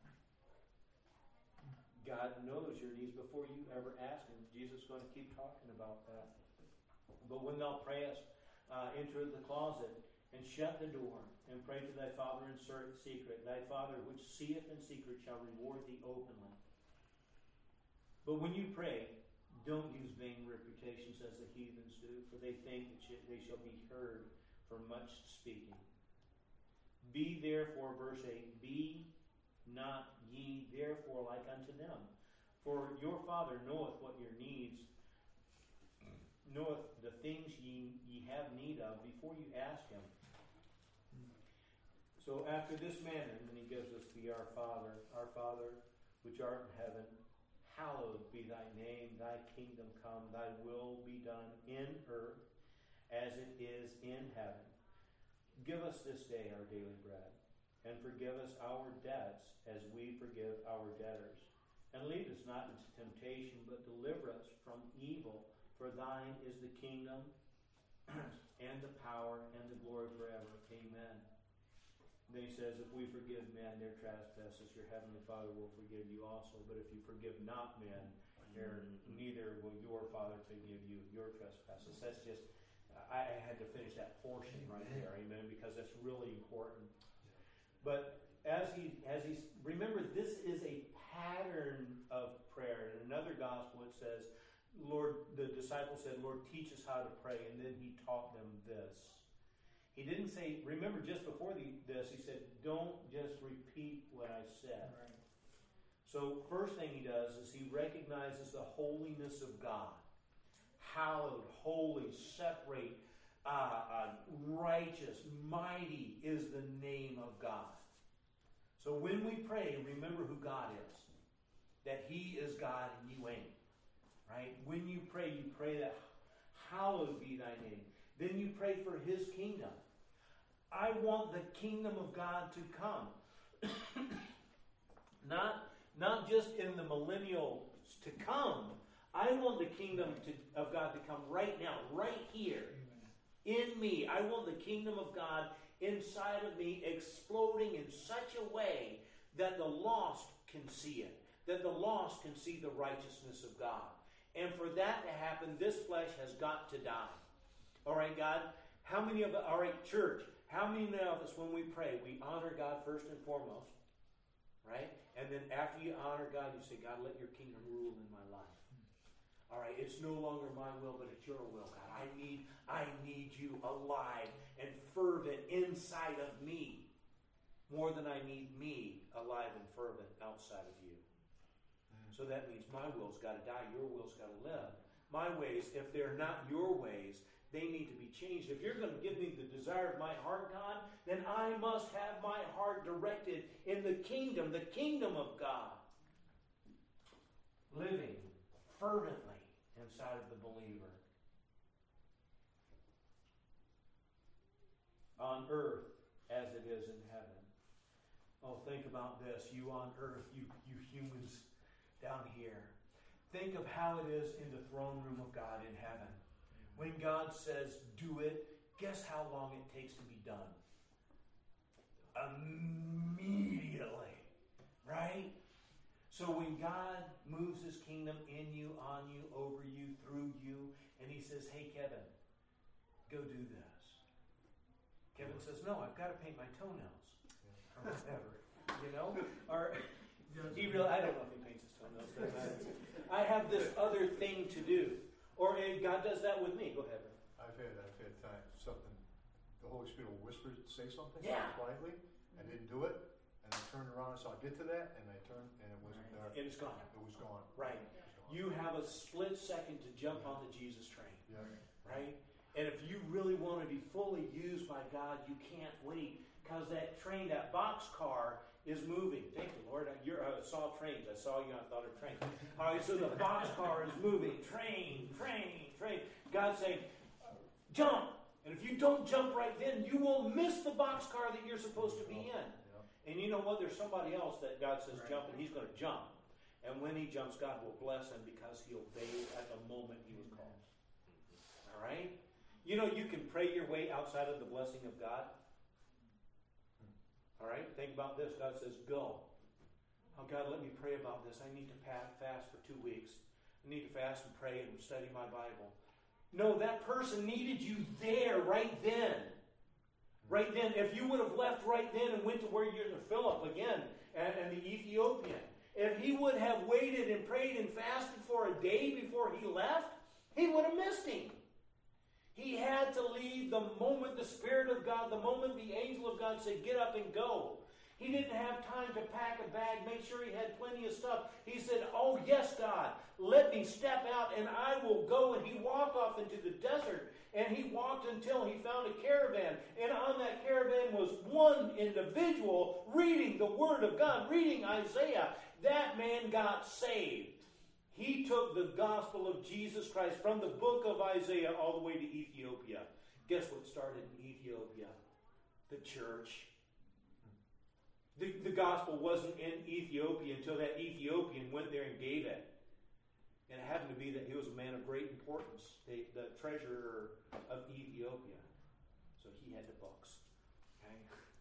God knows your needs before you ever ask Him. Jesus is going to keep talking about that. But when thou prayest, enter the closet and shut the door, and pray to thy Father in secret. Thy Father which seeth in secret shall reward thee openly. But when you pray, don't use vain reputations as the heathens do, for they think that they shall be heard for much speaking. Be therefore, verse 8, be not ye therefore like unto them. For your Father knoweth what your needs, knoweth the things ye have need of before you ask him. So after this manner, then he gives us the Our Father, which art in heaven, hallowed be thy name, thy kingdom come, thy will be done in earth as it is in heaven. Give us this day our daily bread, and forgive us our debts as we forgive our debtors. And lead us not into temptation, but deliver us from evil. For thine is the kingdom, and the power, and the glory forever. Amen. Then he says, if we forgive men their trespasses, your heavenly Father will forgive you also. But if you forgive not men, neither will your Father forgive you your trespasses. That's just, I had to finish that portion right there, amen, because that's really important. But as he remember, this is a pattern of prayer. In another gospel it says, Lord, the disciples said, Lord, teach us how to pray, and then he taught them this. He didn't say, remember just before this, he said, don't just repeat what I said. Right. So first thing he does is he recognizes the holiness of God. Hallowed, holy, separate, righteous, mighty is the name of God. So when we pray, remember who God is. That he is God and you ain't. Right? When you pray that hallowed be thy name. Then you pray for his kingdom. I want the kingdom of God to come. Not just in the millennials to come. I want the kingdom of God to come right now, right here, in me. I want the kingdom of God inside of me exploding in such a way that the lost can see it. That the lost can see the righteousness of God. And for that to happen, this flesh has got to die. All right, God? How many of us, all right, church, how many of us, when we pray, we honor God first and foremost, right? And then after you honor God, you say, God, let your kingdom rule in my life. All right, it's no longer my will, but it's your will, God. I need you alive and fervent inside of me more than I need me alive and fervent outside of you. So that means my will's got to die, your will's got to live. My ways, if they're not your ways, they need to be changed. If you're going to give me the desire of my heart, God, then I must have my heart directed in the kingdom of God. Living fervently inside of the believer. On earth as it is in heaven. Oh, think about this. You on earth, you humans down here. Think of how it is in the throne room of God in heaven. When God says, do it, guess how long it takes to be done? Immediately. Right? So when God moves his kingdom in you, on you, over you, through you, and he says, hey, Kevin, go do this. Kevin says, no, I've got to paint my toenails. Or whatever. You know? Or I don't know if he paints his toenails. I have this other thing to do. Or God does that with me. Go ahead. I've had times something, the Holy Spirit will whisper, say something quietly. I didn't do it. And I turned around, so I get to that, and I turned, and it wasn't there. And it's gone. It was gone. Right. You have a split second to jump on the Jesus train. Yeah. Right? And if you really want to be fully used by God, you can't wait. Because that train, that boxcar, is moving. Thank you, Lord. I saw trains. I saw you. I thought of trains. All right, so the boxcar is moving. Train. God's saying, jump. And if you don't jump right then, you will miss the boxcar that you're supposed to be in. And you know what? There's somebody else that God says jump, and he's going to jump. And when he jumps, God will bless him because he obeyed at the moment he was called. All right? You know, you can pray your way outside of the blessing of God. All right? Think about this. God says, go. Oh, God, let me pray about this. I need to fast for 2 weeks. I need to fast and pray and study my Bible. No, that person needed you there right then. Right then, if you would have left right then and went to where you're to Philip again and the Ethiopian, if he would have waited and prayed and fasted for a day before he left, he would have missed him. He had to leave the moment the Spirit of God, the moment the angel of God said, get up and go. He didn't have time to pack a bag, make sure he had plenty of stuff. He said, oh yes, God, let me step out and I will go. And he walked off into the desert. And he walked until he found a caravan. And on that caravan was one individual reading the Word of God, reading Isaiah. That man got saved. He took the gospel of Jesus Christ from the book of Isaiah all the way to Ethiopia. Guess what started in Ethiopia? The church. The gospel wasn't in Ethiopia until that Ethiopian went there and gave it. And it happened to be that he was a man of great importance, the treasurer of Ethiopia. So he had the books. Okay?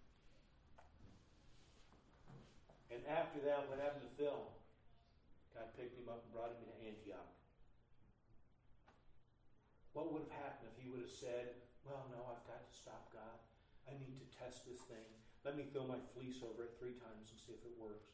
And after that, what happened to Phil? God picked him up and brought him to Antioch. What would have happened if he would have said, well, no, I've got to stop, God. I need to test this thing. Let me throw my fleece over it 3 times and see if it works.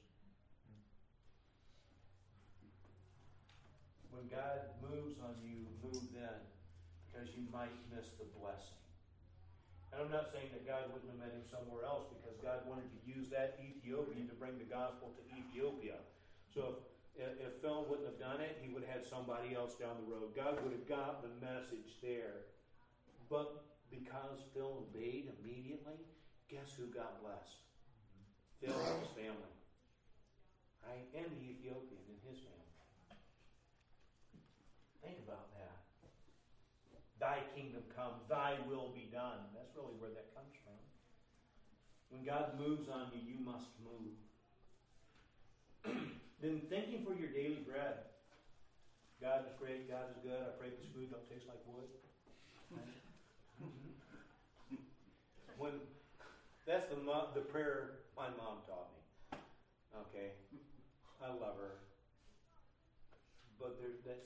When God moves on you, move then, because you might miss the blessing. And I'm not saying that God wouldn't have met him somewhere else, because God wanted to use that Ethiopian to bring the gospel to Ethiopia. So if Phil wouldn't have done it, he would have had somebody else down the road. God would have got the message there. But because Phil obeyed immediately, guess who got blessed? Phil and his family. Right? And the Ethiopian and his family. Think about that. Thy kingdom come, thy will be done. That's really where that comes from. When God moves on you, you must move. Then thinking for your daily bread. God is great, God is good. I pray this food don't taste like wood. That's the prayer my mom taught me. Okay? I love her. But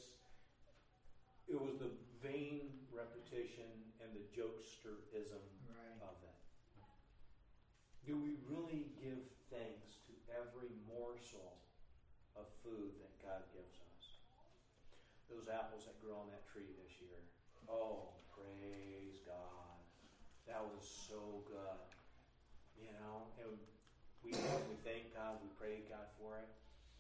it was the vain repetition and the jokesterism of it. Do we really give thanks to every morsel of food that God gives us? Those apples that grew on that tree this year. Oh, praise God. That was so good. You know, and we thank God, we pray God for it.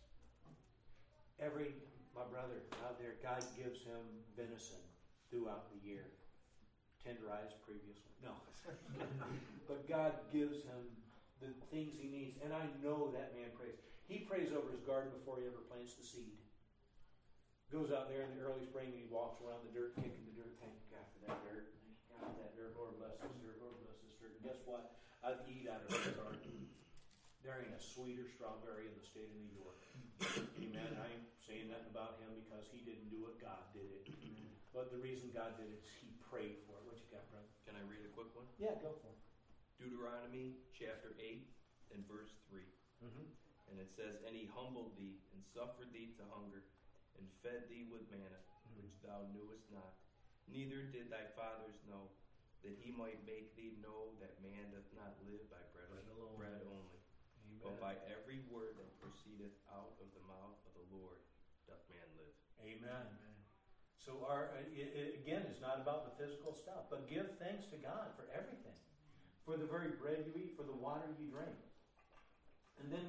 My brother out there, God gives him venison throughout the year. Tenderized previously. No. But God gives him the things he needs. And I know that man prays. He prays over his garden before he ever plants the seed. Goes out there in the early spring and he walks around the dirt, kicking the dirt. Thank God for that dirt. Thank God for that dirt. Lord bless this dirt. Lord bless this dirt. And guess what? I'd eat out of his garden. There ain't a sweeter strawberry in the state of New York. Amen. I ain't saying nothing about him because he didn't do it. God did it. But the reason God did it is he prayed for it. What you got, brother? Can I read a quick one? Yeah, go for it. Deuteronomy chapter 8 and verse 3. Mm-hmm. And it says, and he humbled thee and suffered thee to hunger and fed thee with manna, which thou knewest not. Neither did thy fathers know, that he might make thee know that man doth not live by bread only. Amen. But by every word that proceedeth out of the mouth of the Lord doth man live. Amen. So again, it's not about the physical stuff, but give thanks to God for everything. For the very bread you eat, for the water you drink. And then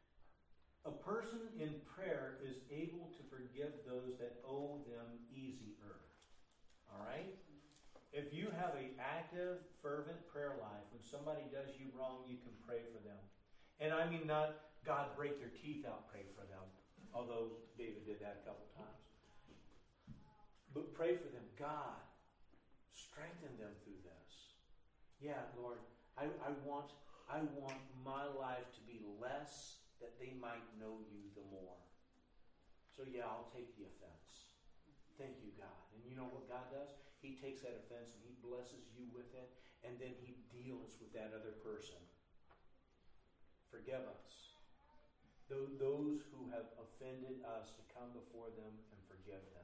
a person in prayer is able to forgive those that owe them easier. All right? If you have an active, fervent prayer life, when somebody does you wrong, you can pray for them. And I mean not, God, break their teeth out, pray for them. Although David did that a couple times. But pray for them. God, strengthen them through this. Yeah, Lord, I want my life to be less, that they might know you the more. So yeah, I'll take the offense. Thank you, God. And you know what God does? He takes that offense and he blesses you with it, and then he deals with that other person. Forgive us. Those who have offended us, to come before them and forgive them.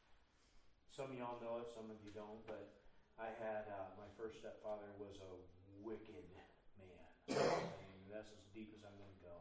Some of y'all know it, some of you don't, but I had, my first stepfather was a wicked man. And that's as deep as I'm going to go.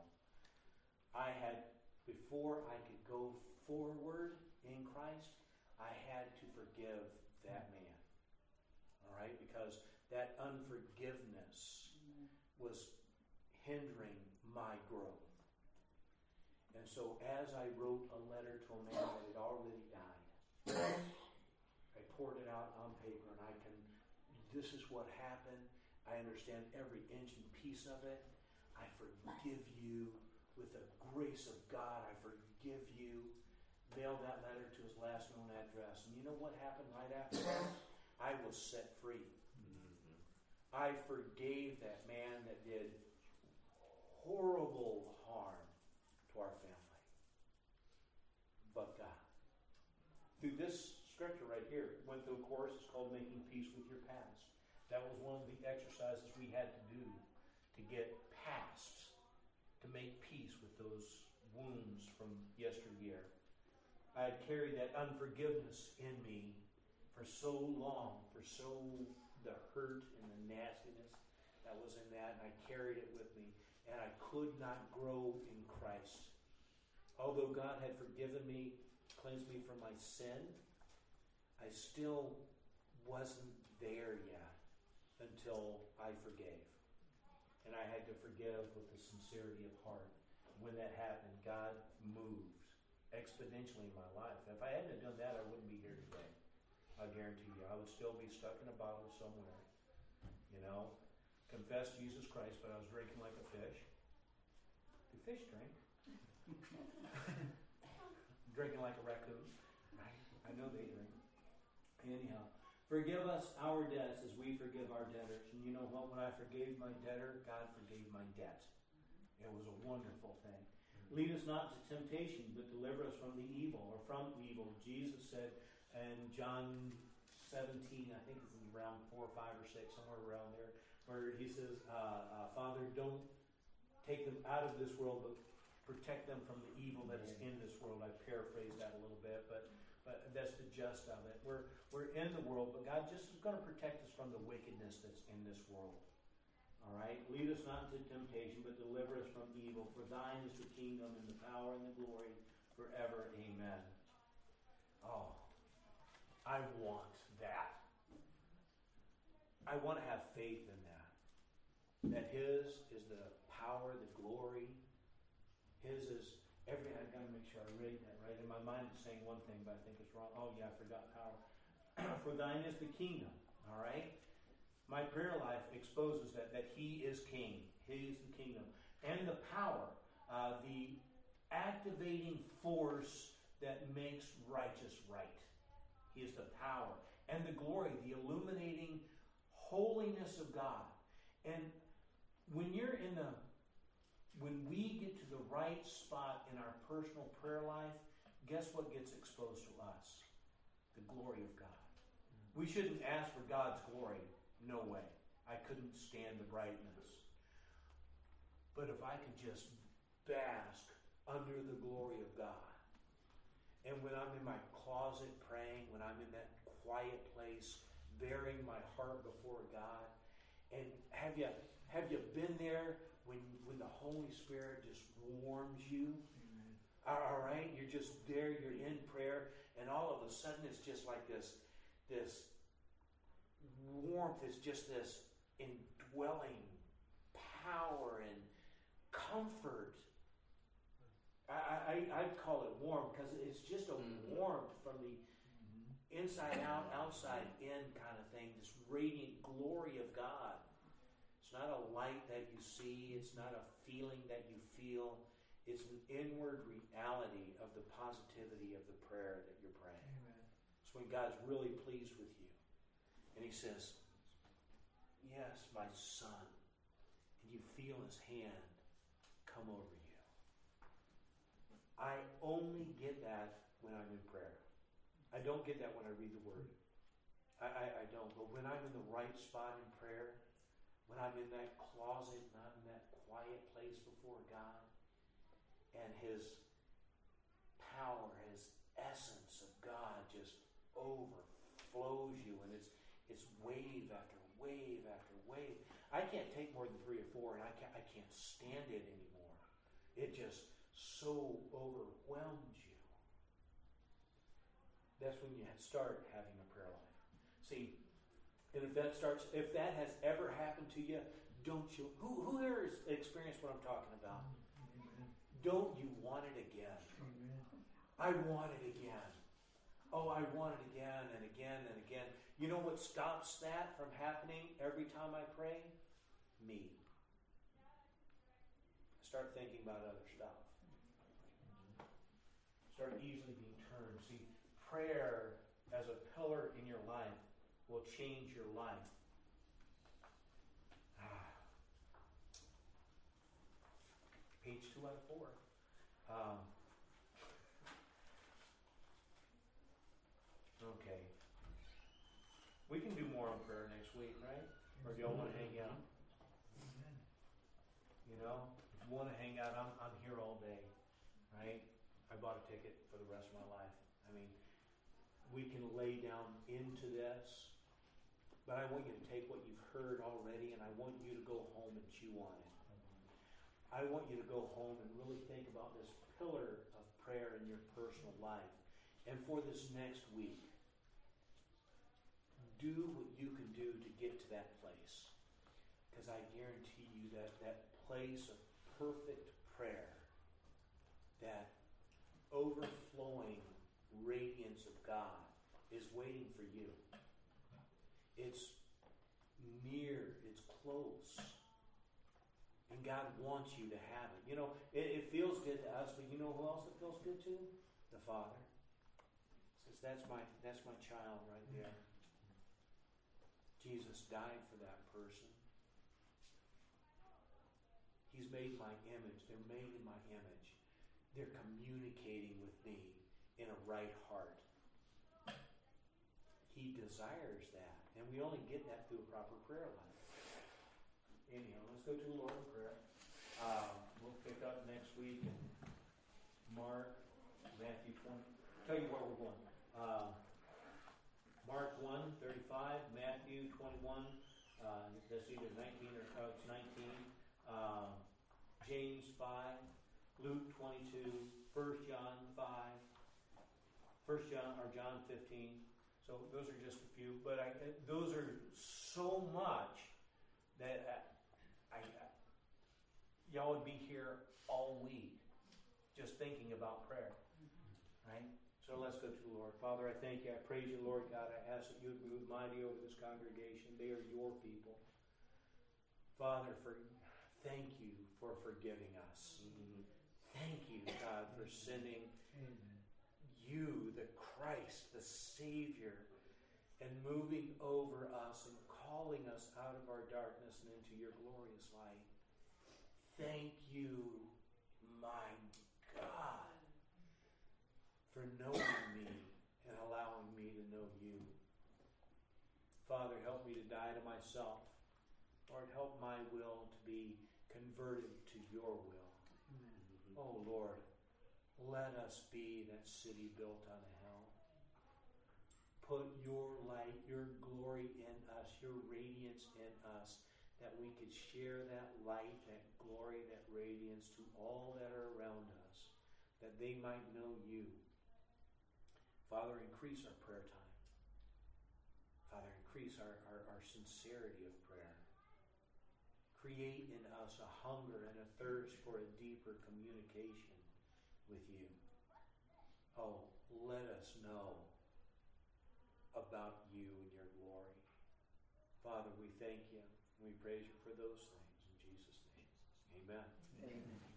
Before I could go forward in Christ, I had to forgive that man. All right? Because that unforgiveness was hindering my growth. And so as I wrote a letter to a man that had already died, I poured it out on paper, and this is what happened. I understand every inch and piece of it. I forgive you with the grace of God. I forgive you. Mailed that letter to his last known address. And you know what happened right after that? I was set free. I forgave that man that did horrible harm to our family. But God. Through this scripture right here, went through a course. It's called Making Peace with Your Past. That was one of the exercises we had to do to get past, to make peace with those wounds from yesteryear. I had carried that unforgiveness in me for so long, the hurt and the nastiness that was in that, and I carried it with me, and I could not grow in Christ. Although God had forgiven me, cleansed me from my sin, I still wasn't there yet until I forgave. And I had to forgive with a sincerity of heart. When that happened, God moved exponentially in my life. If I hadn't have done that, I wouldn't be here today. I guarantee you. I would still be stuck in a bottle somewhere. Confessed Jesus Christ, but I was drinking like a fish. Do fish drink? Drinking like a raccoon. I know they drink. Anyhow, forgive us our debts as we forgive our debtors. And you know what? When I forgave my debtor, God forgave my debt. It was a wonderful thing. Lead us not to temptation, but deliver us from the evil, or from evil. Jesus said in John 17, I think it's around 4 or 5 or 6, somewhere around there, where he says, Father, don't take them out of this world, but protect them from the evil that is in this world. I paraphrase that a little bit, but that's the gist of it. We're in the world, but God just is going to protect us from the wickedness that's in this world. All right? Lead us not into temptation, but deliver us from evil. For thine is the kingdom and the power and the glory forever. Amen. Oh, I want that. I want to have faith in that. That His is the power, the glory. His is every. I've got to make sure I read that right. In my mind, it's saying one thing, but I think it's wrong. Oh yeah, I forgot power. For thine is the kingdom. All right. My prayer life exposes that He is King. He is the kingdom. And the power, the activating force that makes righteous right. He is the power. And the glory, the illuminating holiness of God. And when we get to the right spot in our personal prayer life, guess what gets exposed to us? The glory of God. We shouldn't ask for God's glory. No way. I couldn't stand the brightness. But if I could just bask under the glory of God, and when I'm in my closet praying, when I'm in that quiet place, bearing my heart before God, and have you been there when the Holy Spirit just warms you? All right, you're just there, you're in prayer, and all of a sudden it's just like this warmth, it's just this indwelling power and comfort. I'd call it warm because it's just a warmth from the inside out, outside in kind of thing, this radiant glory of God. It's not a light that you see, it's not a feeling that you feel. It's an inward reality of the positivity of the prayer that you're praying. Amen. It's when God's really pleased with you. And He says, yes, my son. And you feel His hand come over you. I only get that when I'm in prayer. I don't get that when I read the Word. I don't. But when I'm in the right spot in prayer, when I'm in that closet, not in that quiet place before God, and His power, His essence of God just overflows you, and it's wave after wave after wave. I can't take more than 3 or 4, and I can't stand it anymore. It just so overwhelms you. That's when you start having a prayer life. See, and if that has ever happened to you, don't you? Who here has experienced what I'm talking about? Don't you want it again? I want it again. Oh, I want it again and again and again. You know what stops that from happening every time I pray? Me. I start thinking about other stuff. Start easily being turned. See, prayer as a pillar in your life will change your life. Page 2 out of 4. Okay. We can do more on prayer next week, right? Or do y'all want to hang out? You know, if you want to hang out, I'm here all day, right? I bought a ticket for the rest of my life. I mean, we can lay down into this, but I want you to take what you've heard already, and I want you to go home and chew on it. I want you to go home and really think about this pillar of prayer in your personal life. And for this next week, do what you can do to get to that place. Because I guarantee you that that place of perfect prayer, that overflowing radiance of God is waiting for you. It's near, it's close. And God wants you to have it. You know, it feels good to us, but you know who else it feels good to? The Father. Says, that's my child right there. Jesus died for that person. He's made my image. They're made in my image. They're communicating with me in a right heart. He desires that. And we only get that through a proper prayer life. Anyhow, let's go to the Lord in prayer. We'll pick up next week in Mark, Matthew 20. Tell you where we're going. Mark 1:35, Matthew 21. That's either 19 or it's 19. James 5, Luke 22, 1 John 5, 1 John or John 15. So those are just a few, but those are so much that y'all would be here all week just thinking about prayer, right? So let's go to the Lord. Father, I thank you. I praise you, Lord God. I ask that you would move mighty over this congregation. They are your people. Father, thank you for forgiving us. Thank you, God, for sending you, the Christ, the Savior, and moving over us and calling us out of our darkness and into your glorious light. Thank you, my God, for knowing me and allowing me to know you. Father, help me to die to myself. Lord, help my will to be converted to your will. Oh, Lord, let us be that city built on a hill. Put your light, your glory in us, your radiance in us, that we could share that light, that glory, that radiance to all that are around us, that they might know you. Father, increase our prayer time. Father, increase our sincerity of prayer. Create in us a hunger and a thirst for a deeper communication with you. Oh, let us know about you and your glory. Father, we thank you. We praise you for those things. In Jesus' name, amen. Amen.